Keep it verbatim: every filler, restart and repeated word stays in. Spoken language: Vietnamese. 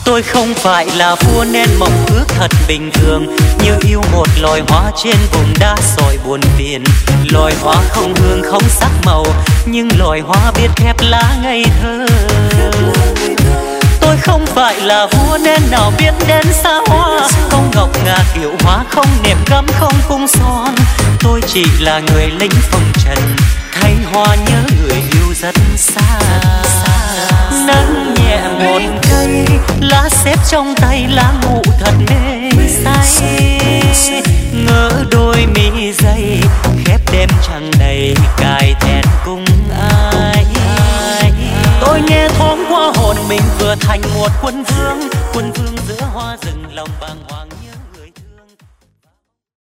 Tôi không phải là vua nên mong ước thật bình thường, như yêu một loài hoa trên vùng đá sỏi buồn phiền. Loài hoa không hương không sắc màu, nhưng loài hoa biết khép lá ngây thơ. Tôi không phải là vua nên nào biết đến xa hoa, không ngọc ngà kiệu hoa, không niệm gấm không cung son. Tôi chỉ là người lính phong trần, thấy hoa nhớ người yêu rất xa. Nâng nhẹ một cây lá xếp trong tay, lá ngủ thật mê say. Ngỡ đôi mi dây khép đêm trăng đầy, cài thẹn cùng ai. Tôi nghe thoáng qua hồn mình vừa thành một quân vương, quân vương giữa hoa rừng lòng bàng hoàng.